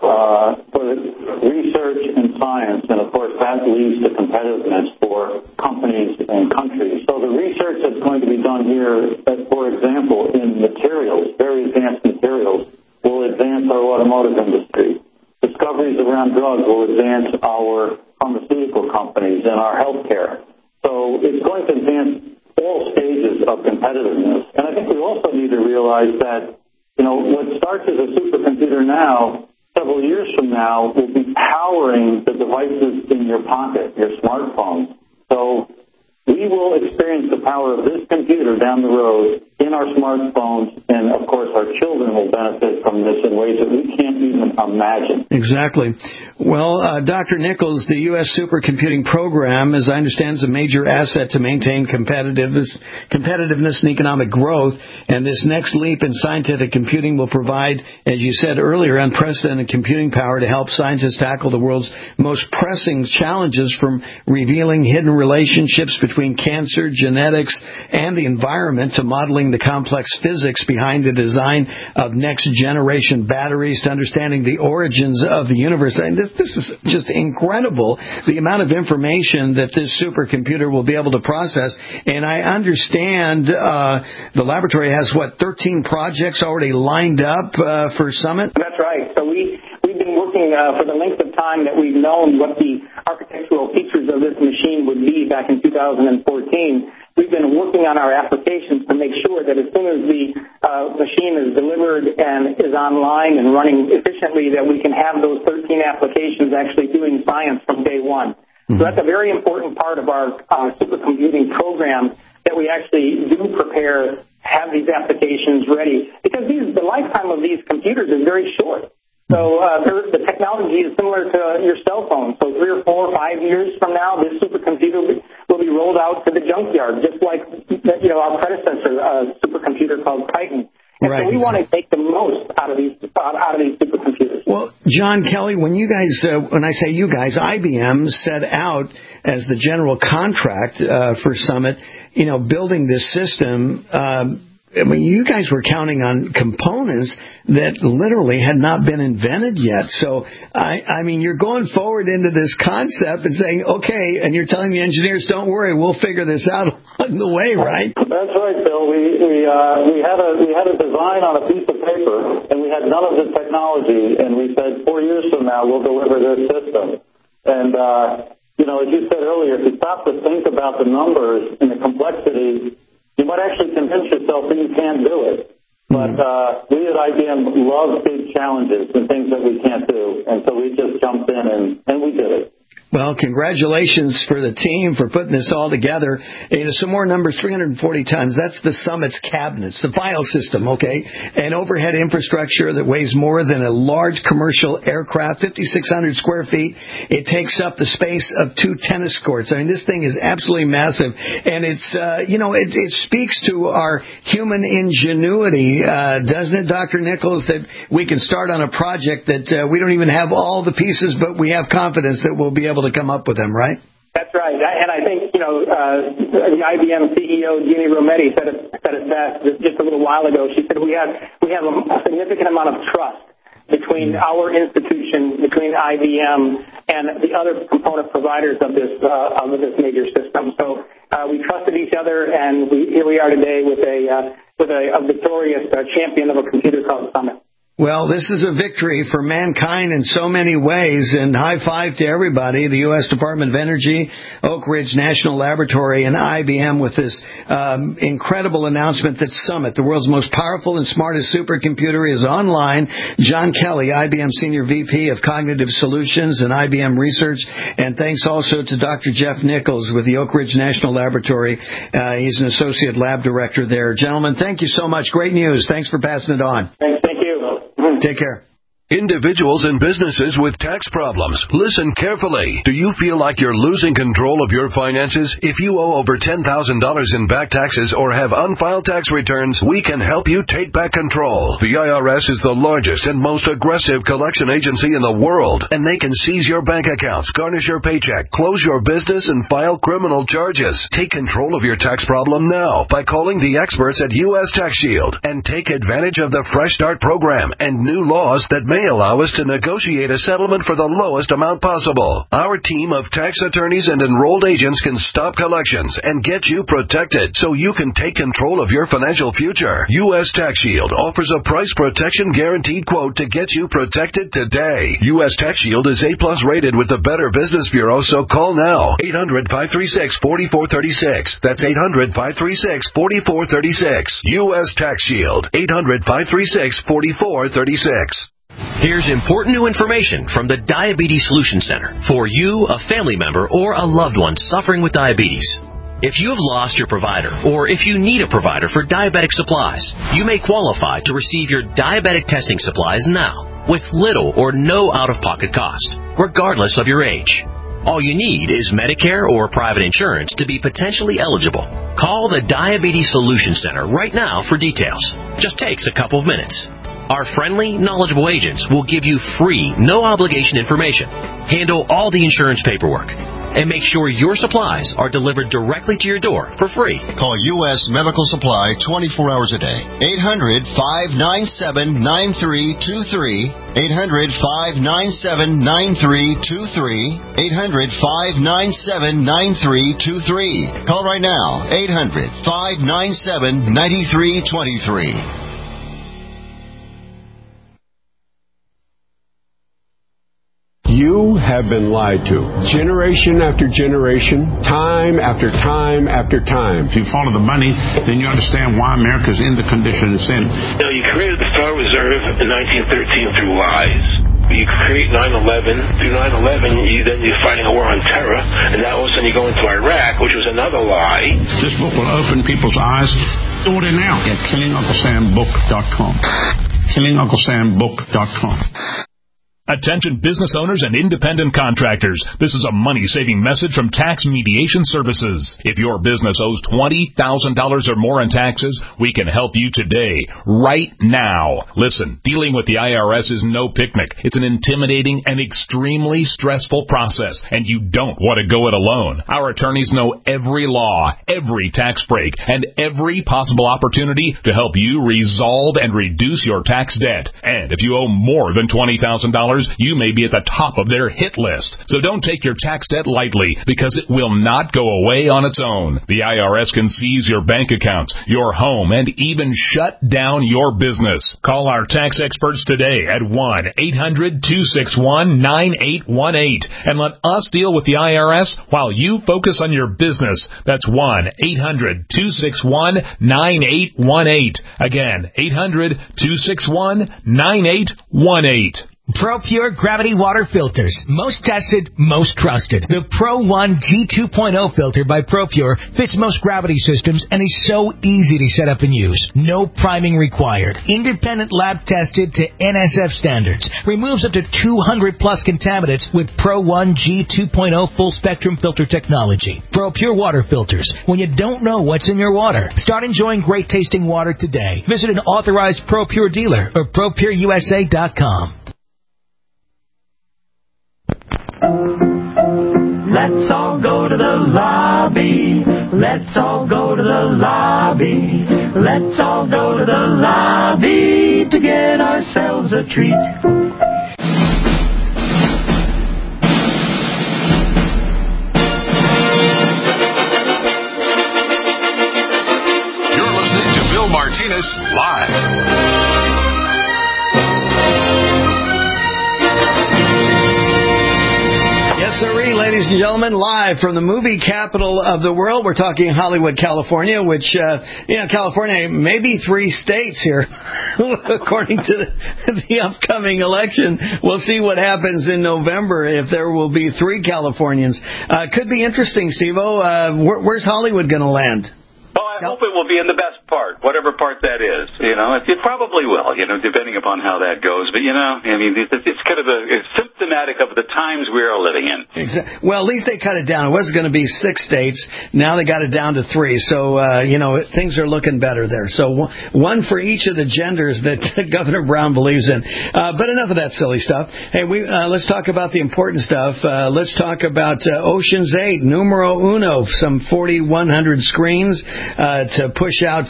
research and science, and of course that leads to competitiveness for companies and countries. So the research that's going to be done here, for example, in materials, very advanced materials, will advance our automotive industry. Discoveries around drugs will advance our pharmaceutical companies and our healthcare. So it's going to advance all stages of competitiveness. And I think we also need to realize that, what starts as a supercomputer now, several years from now, will be powering the devices in your pocket, your smartphones. So we will experience the power of this computer down the road in our smartphones, and of course our children will benefit from this in ways that we can't even imagine. Exactly. Well, Dr. Nichols, the U.S. supercomputing program, as I understand, is a major asset to maintain competitiveness and economic growth, and this next leap in scientific computing will provide, as you said earlier, unprecedented computing power to help scientists tackle the world's most pressing challenges, from revealing hidden relationships between cancer, genetics, and the environment, to modeling the complex physics behind the design of next-generation batteries, to understanding the origins of the universe. And this is just incredible, the amount of information that this supercomputer will be able to process. And I understand the laboratory has, 13 projects already lined up for Summit? That's right. So we've been working for the length of time that we've known what the architectural features of this machine would be back in 2014. We've been working on our applications to make sure that as soon as the machine is delivered and is online and running efficiently, that we can have those 13 applications actually doing science from day one. Mm-hmm. So that's a very important part of our supercomputing program, that we actually do prepare have these applications ready, because the lifetime of these computers is very short. So the technology is similar to your cell phone. So 3 or 4 or 5 years from now, this supercomputer will be rolled out to the junkyard, just like our predecessor supercomputer called Titan. And so we want to take the most out of these supercomputers. Well, John Kelly, when you guys, when I say you guys, IBM set out as the general contract for Summit, building this system. I mean, you guys were counting on components that literally had not been invented yet. So, I mean, you're going forward into this concept and saying, okay, and you're telling the engineers, don't worry, we'll figure this out along the way, right? That's right, Bill. We had a design on a piece of paper, and we had none of the technology, and we said 4 years from now we'll deliver this system. And, as you said earlier, if you stop to think about the numbers and the complexity, you might actually convince yourself that you can do it. But we at IBM love big challenges and things that we can't do. And so we just jumped in and we did it. Well, congratulations for the team for putting this all together. Some more numbers, 340 tons. That's the Summit's cabinets, the file system, okay? An overhead infrastructure that weighs more than a large commercial aircraft, 5,600 square feet. It takes up the space of 2 tennis courts. I mean, this thing is absolutely massive. And it's, it speaks to our human ingenuity, doesn't it, Dr. Nichols, that we can start on a project that we don't even have all the pieces, but we have confidence that we'll be able to come up with them, right? That's right. And I think, the IBM CEO, Jeannie Rometty, said it best just a little while ago. She said we have a significant amount of trust between our institution, between IBM, and the other component providers of this major system. So we trusted each other, and here we are today with a victorious champion of a computer called Summit. Well, this is a victory for mankind in so many ways, and high five to everybody, the U.S. Department of Energy, Oak Ridge National Laboratory, and IBM with this incredible announcement that Summit, the world's most powerful and smartest supercomputer, is online. John Kelly, IBM Senior VP of Cognitive Solutions and IBM Research, and thanks also to Dr. Jeff Nichols with the Oak Ridge National Laboratory. He's an Associate Lab Director there. Gentlemen, thank you so much. Great news. Thanks for passing it on. Thank you. Take care. Individuals and businesses with tax problems, listen carefully. Do you feel like you're losing control of your finances? If you owe over $10,000 in back taxes or have unfiled tax returns, we can help you take back control. The IRS is the largest and most aggressive collection agency in the world, and they can seize your bank accounts, garnish your paycheck, close your business, and file criminal charges. Take control of your tax problem now by calling the experts at U.S. Tax Shield and take advantage of the Fresh Start program and new laws that may allow us to negotiate a settlement for the lowest amount possible. Our team of tax attorneys and enrolled agents can stop collections and get you protected so you can take control of your financial future. U.S. Tax Shield offers a price protection guaranteed quote to get you protected today. U.S. Tax Shield is A+ rated with the Better Business Bureau, so call now. 800-536-4436. That's 800-536-4436. U.S. Tax Shield. 800-536-4436. Here's important new information from the Diabetes Solution Center for you, a family member, or a loved one suffering with diabetes. If you have lost your provider, or if you need a provider for diabetic supplies, you may qualify to receive your diabetic testing supplies now with little or no out-of-pocket cost, regardless of your age. All you need is Medicare or private insurance to be potentially eligible. Call the Diabetes Solution Center right now for details. Just takes a couple of minutes. Our friendly, knowledgeable agents will give you free, no-obligation information, handle all the insurance paperwork, and make sure your supplies are delivered directly to your door for free. Call U.S. Medical Supply 24 hours a day. 800-597-9323. 800-597-9323. 800-597-9323. Call right now. 800-597-9323. You have been lied to. Generation after generation, time after time after time. If you follow the money, then you understand why America's in the condition it's in. You created the Federal Reserve in 1913 through lies. You create 9/11. Through 9/11, you're fighting a war on terror, and now all of a sudden me go into Iraq, which was another lie. This book will open people's eyes. Order now at KillingUncleSamBook.com. KillingUncleSamBook.com. Attention business owners and independent contractors. This is a money-saving message from Tax Mediation Services. If your business owes $20,000 or more in taxes, we can help you today, right now. Listen, dealing with the IRS is no picnic. It's an intimidating and extremely stressful process, and you don't want to go it alone. Our attorneys know every law, every tax break, and every possible opportunity to help you resolve and reduce your tax debt. And if you owe more than $20,000, you may be at the top of their hit list. So don't take your tax debt lightly, because it will not go away on its own. The IRS can seize your bank accounts, your home, and even shut down your business. Call our tax experts today at 1-800-261-9818 and let us deal with the IRS while you focus on your business. That's 1-800-261-9818. Again, 800-261-9818. ProPure Gravity Water Filters. Most tested, most trusted. The Pro One G2.0 filter by ProPure fits most gravity systems and is so easy to set up and use. No priming required. Independent lab tested to NSF standards. Removes up to 200 plus contaminants with Pro One G2.0 full spectrum filter technology. ProPure Water Filters. When you don't know what's in your water, start enjoying great tasting water today. Visit an authorized ProPure dealer or ProPureUSA.com. Let's all go to the lobby. Let's all go to the lobby. Let's all go to the lobby to get ourselves a treat. You're listening to Bill Martinez Live. Yes, sirree, ladies and gentlemen, live from the movie capital of the world. We're talking Hollywood, California, which, California may be 3 states here, according to the upcoming election. We'll see what happens in November if there will be 3 Californians. Could be interesting, Steve-O. Where's Hollywood going to land? Well, I hope it will be in the best part, whatever part that is. It probably will, depending upon how that goes. But, it's kind of it's symptomatic of the times we are living in. Exactly. Well, at least they cut it down. It was going to be 6 states. Now they got it down to 3. So, things are looking better there. So one for each of the genders that Governor Brown believes in. But enough of that silly stuff. Hey, let's talk about the important stuff. Let's talk about Ocean's 8, numero uno, some 4,100 screens. To push out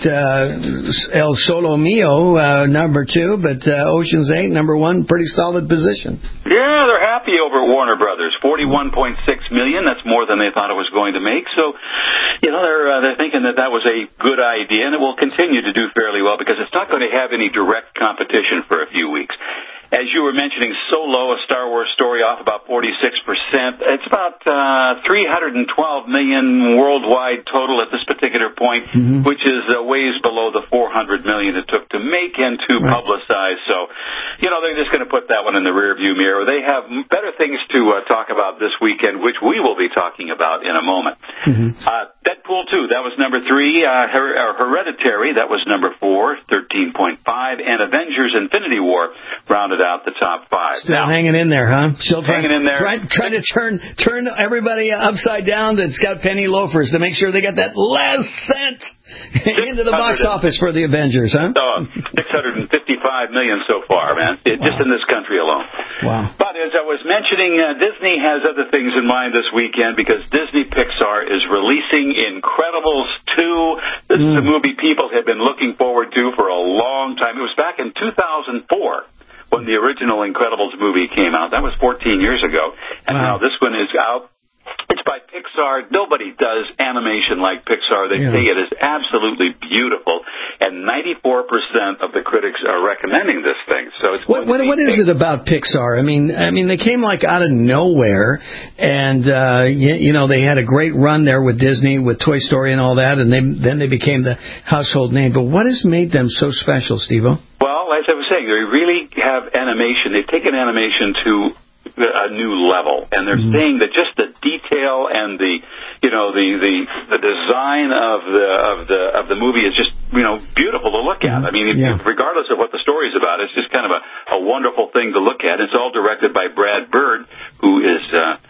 El Solo Mio, number 2, but Ocean's 8, number 1, pretty solid position. Yeah, they're happy over at Warner Brothers. $41.6 million. That's more than they thought it was going to make. So, they're thinking that was a good idea, and it will continue to do fairly well because it's not going to have any direct competition for a few weeks. As you were mentioning, Solo, a Star Wars story, off about 46%. It's about $312 million worldwide total at this particular point, which is ways below the $400 million it took to make and to publicize. So, they're just going to put that one in the rearview mirror. They have better things to talk about this weekend, which we will be talking about in a moment. Deadpool 2, that was number 3. Hereditary, that was number 4, 13.5. And Avengers Infinity War rounded out the top 5. Still hanging in there, huh? Still hanging in there. Trying to turn everybody upside down that's got penny loafers to make sure they got that last cent into the box office for the Avengers, huh? $655 million so far, man. Just in this country alone. Wow. But as I was mentioning, Disney has other things in mind this weekend because Disney Pixar is releasing Incredibles 2. This is a movie people have been looking forward to for a long time. It was back in 2004. when the original Incredibles movie came out. That was 14 years ago. And now this one is out. It's by Pixar. Nobody does animation like Pixar. They say it is absolutely beautiful, and 94% of the critics are recommending this thing. So it's what is it about Pixar? I mean, they came like out of nowhere, and they had a great run there with Disney, with Toy Story and all that, and then they became the household name. But what has made them so special, Steve-O? Well, as I was saying, they really have animation. They've taken animation to a new level, and they're saying that just the detail and the the design of the movie is just beautiful to look at. I mean, regardless of what the story is about, it's just kind of a wonderful thing to look at. It's all directed by Brad Bird, who's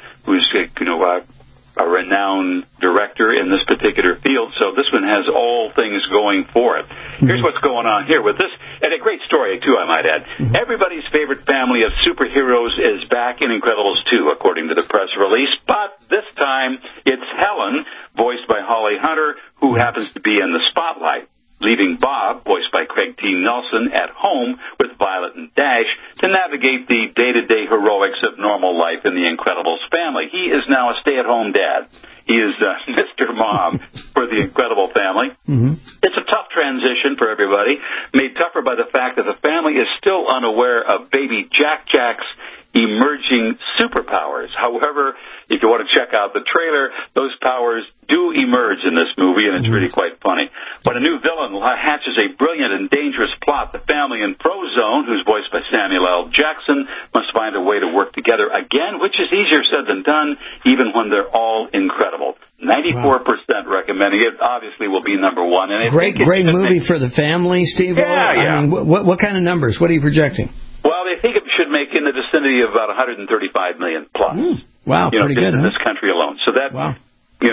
a renowned director in this particular field, so this one has all things going for it. Here's what's going on here with this, and a great story, too, I might add. Everybody's favorite family of superheroes is back in Incredibles 2, according to the press release, but this time it's Helen, voiced by Holly Hunter, who happens to be in the spotlight, leaving Bob, voiced by Craig T. Nelson, at home with Violet and Dash to navigate the day-to-day heroics of normal life in the Incredibles family. He is now a stay-at-home dad. He is Mr. Mom for the Incredible family. It's a tough transition for everybody, made tougher by the fact that the family is still unaware of baby Jack's emerging superpowers. However, if you want to check out the trailer, those powers do emerge in this movie, and it's really quite funny. But a new villain hatches a brilliant and dangerous plot. The family in Frozone, who's voiced by Samuel L. Jackson, must find a way to work together again, which is easier said than done, even when they're all incredible. 94% recommending it. Obviously will be number one. And great movie for the family, Steve. I mean, what kind of numbers? What are you projecting? Well, they think it should make in the vicinity of about $135 million plus. Wow, pretty good, in this country alone. So that, like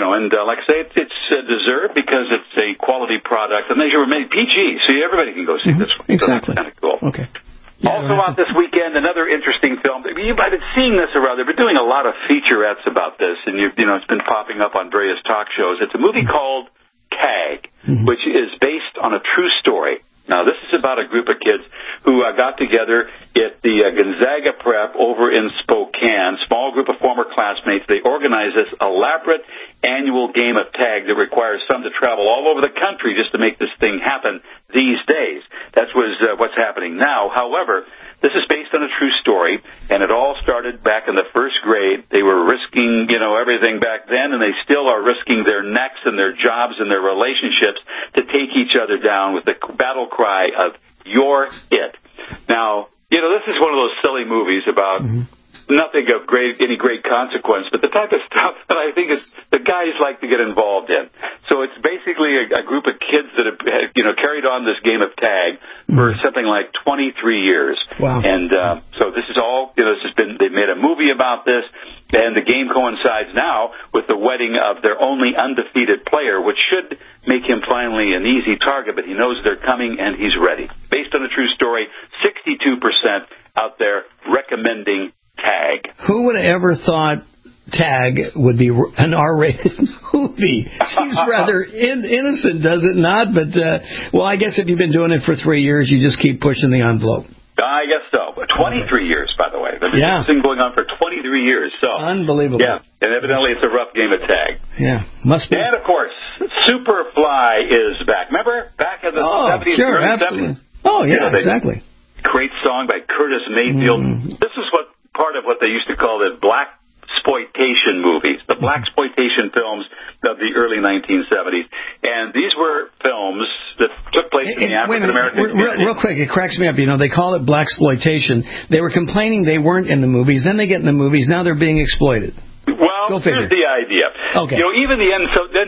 I say, it's deserved because it's a quality product, and they were made PG, so everybody can go see this one. Exactly. So that's kind of cool. Okay. Also out this weekend, another interesting film. You might have seen this around. They've been doing a lot of featurettes about this, and it's been popping up on various talk shows. It's a movie called Tag, which is based on a true story. Now, this is about a group of kids who got together at the Gonzaga Prep over in Spokane, small group of former classmates. They organized this elaborate annual game of tag that requires some to travel all over the country just to make this thing happen these days. That's what's happening now. However, this is based on a true story, and it all started back in the first grade. They were risking, everything back then, and they still are risking their necks and their jobs and their relationships to take each other down with the battle cry of "You're it." Now, this is one of those silly movies about nothing of any great consequence, but the type of stuff that I think the guys like to get involved in. So it's basically a group of kids that have carried on this game of tag for something like 23 years. Wow. And so this is all, they've made a movie about this, and the game coincides now with the wedding of their only undefeated player, which should make him finally an easy target, but he knows they're coming and he's ready. Based on a true story, 62% out there recommending Tag. Who would have ever thought Tag would be an R-rated movie? Seems rather innocent, does it not? But, I guess if you've been doing it for 3 years, you just keep pushing the envelope. I guess so. 23 years, by the way. This has been going on for 23 years. So unbelievable. Yeah, and evidently it's a rough game of tag. Yeah, must be. And, of course, Superfly is back. Remember? Back in the 70s, sure, early absolutely. 70s? Oh, yeah, exactly. Great song by Curtis Mayfield. This is part of what they used to call the blaxploitation movies, the blaxploitation films of the early 1970s. And these were films that took place in the African American community. Real quick, it cracks me up. They call it blaxploitation. They were complaining they weren't in the movies. Then they get in the movies. Now they're being exploited. Well, here's the idea. Okay. Even the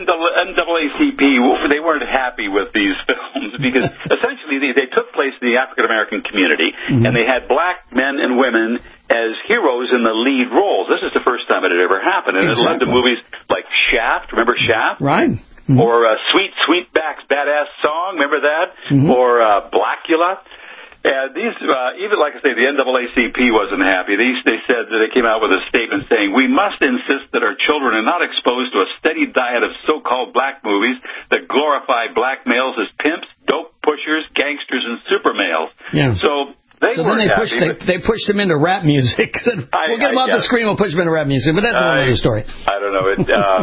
NAACP, they weren't happy with these films because essentially they took place in the African American community, and they had black men and women as heroes in the lead roles. This is the first time it had ever happened, and it led to movies like Shaft. Remember Shaft? Right. Or Sweetback's Badass Song. Remember that? Or Blackula. And these, even like I say, the NAACP wasn't happy. They said that they came out with a statement saying, "We must insist that our children are not exposed to a steady diet of so-called black movies that glorify black males as pimps, dope pushers, gangsters, and super males." Yeah. So then they pushed him into rap music. Said, we'll get him off the screen. We'll push him into rap music. But that's another story. I don't know.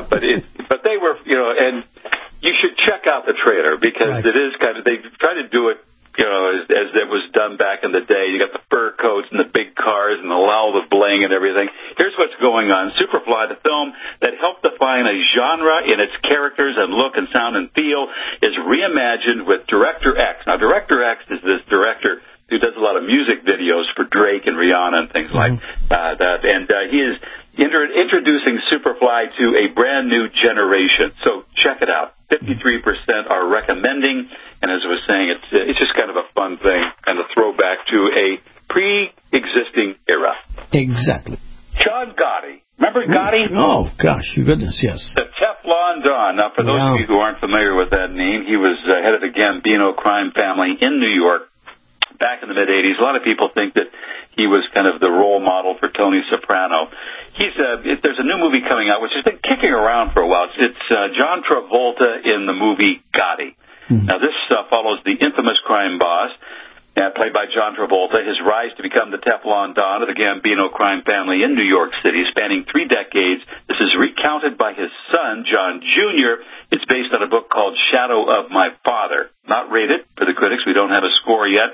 But they were, and you should check out the trailer because it is they try to do it. As it was done back in the day. You got the fur coats and the big cars and all the bling and everything. Here's what's going on. Superfly, the film that helped define a genre in its characters and look and sound and feel, is reimagined with Director X. Now, Director X is this director who does a lot of music videos for Drake and Rihanna and things like that. And he is introducing Superfly to a brand new generation. So check it out. 53% are recommending, and as I was saying, it's just kind of a fun thing and a throwback to a pre-existing era. Exactly. John Gotti. Remember Gotti? Oh, gosh, goodness, yes. The Teflon Don. Now, for those of you who aren't familiar with that name, he was head of the Gambino crime family in New York back in the mid-'80s. A lot of people think that he was kind of the role model for Tony Soprano. There's a new movie coming out, which has been kicking around for a while. It's John Travolta in the movie Gotti. Now, this follows the infamous crime boss, played by John Travolta, his rise to become the Teflon Don of the Gambino crime family in New York City, spanning 3 decades. This is recounted by his son, John Jr. It's based on a book called Shadow of My Father. Not rated for the critics. We don't have a score yet.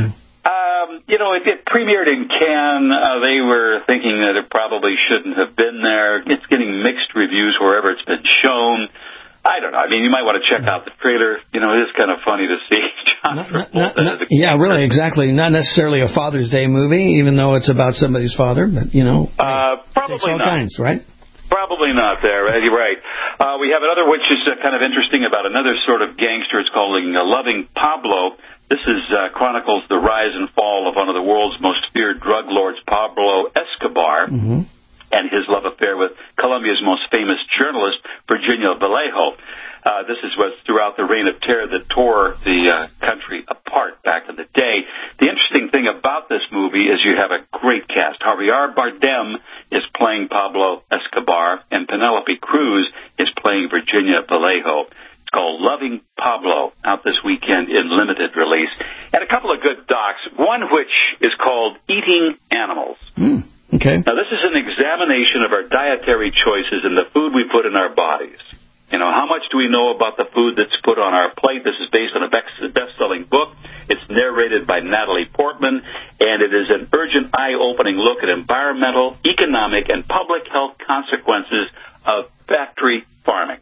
It premiered in Cannes. They were thinking that it probably shouldn't have been there. It's getting mixed reviews wherever it's been shown. I don't know. I mean, you might want to check out the trailer. It is kind of funny to see John Travolta. Yeah, really, exactly. Not necessarily a Father's Day movie, even though it's about somebody's father, but, probably all not. Kinds, right? Probably not there. You're right. We have another which is kind of interesting about another sort of gangster. It's called Loving Pablo. This chronicles the rise and fall of one of the world's most feared drug lords, Pablo Escobar, and his love affair with Colombia's most famous journalist, Virginia Vallejo. This was throughout the reign of terror that tore the country apart back in the day. The interesting thing about this movie is you have a great cast. Javier Bardem is playing Pablo Escobar, and Penelope Cruz is playing Virginia Vallejo. It's called Loving Pablo, out this weekend in limited release. And a couple of good docs, one which is called Eating Animals. Okay. Now, this is an examination of our dietary choices and the food we put in our bodies. How much do we know about the food that's put on our plate? This is based on a best-selling book. It's narrated by Natalie Portman, and it is an urgent, eye-opening look at environmental, economic, and public health consequences of factory farming.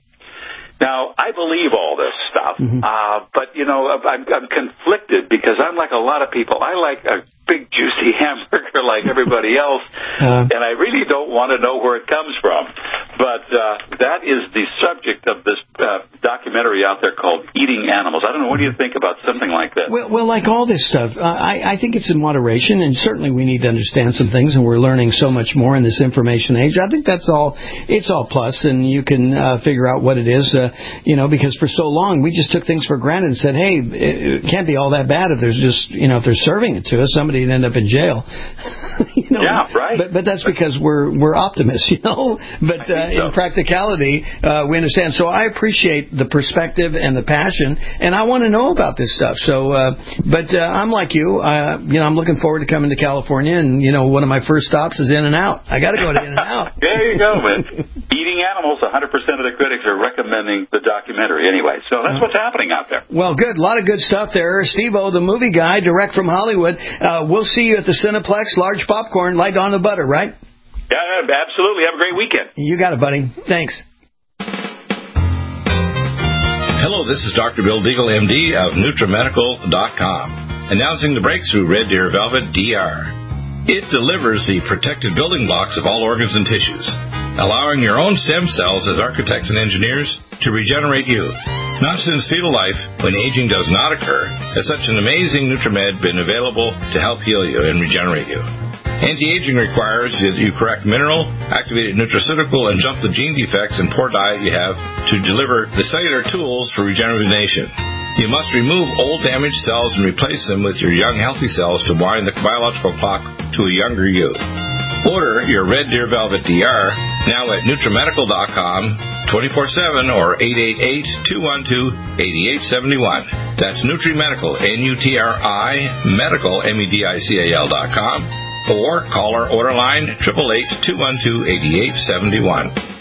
Now, I believe all this stuff, but, I'm conflicted because I'm like a lot of people. I like a big, juicy hamburger like everybody else, and I really don't want to know where it comes from. But that is the subject of this documentary out there called Eating Animals. I don't know, what do you think about something like that? Well, like all this stuff, I think it's in moderation, and certainly we need to understand some things, and we're learning so much more in this information age. I think it's all plus, and you can figure out what it is, because for so long we just took things for granted and said, hey, it can't be all that bad if there's just, if they're serving it to us, somebody'd end up in jail. Yeah, right. But that's because we're optimists, But in practicality, we understand. So I appreciate the perspective and the passion, and I want to know about this stuff. So, but I'm like you. I'm looking forward to coming to California, and one of my first stops is In-N-Out. I got to go to In-N-Out. There you go, man. Eating Animals. 100% of the critics are recommending the documentary anyway. So that's what's happening out there. Well, good. A lot of good stuff there. Steve-O, the movie guy, direct from Hollywood. We'll see you at the Cineplex. Large popcorn, light on the butter, right? Yeah, absolutely. Have a great weekend. You got it, buddy. Thanks. Hello, this is Dr. Bill Deagle, MD of NutriMedical.com, announcing the breakthrough Red Deer Velvet DR. It delivers the protected building blocks of all organs and tissues, allowing your own stem cells as architects and engineers to regenerate you. Not since fetal life, when aging does not occur, has such an amazing NutriMed been available to help heal you and regenerate you. Anti-aging requires that you correct mineral, activated nutraceutical, and jump the gene defects and poor diet you have to deliver the cellular tools for rejuvenation. You must remove old damaged cells and replace them with your young healthy cells to wind the biological clock to a younger you. Order your Red Deer Velvet DR now at NutriMedical.com 24/7 or 888-212-8871. That's NutriMedical, N-U-T-R-I, Medical, MEDICAL.com. Or call our order line 888-212-8871.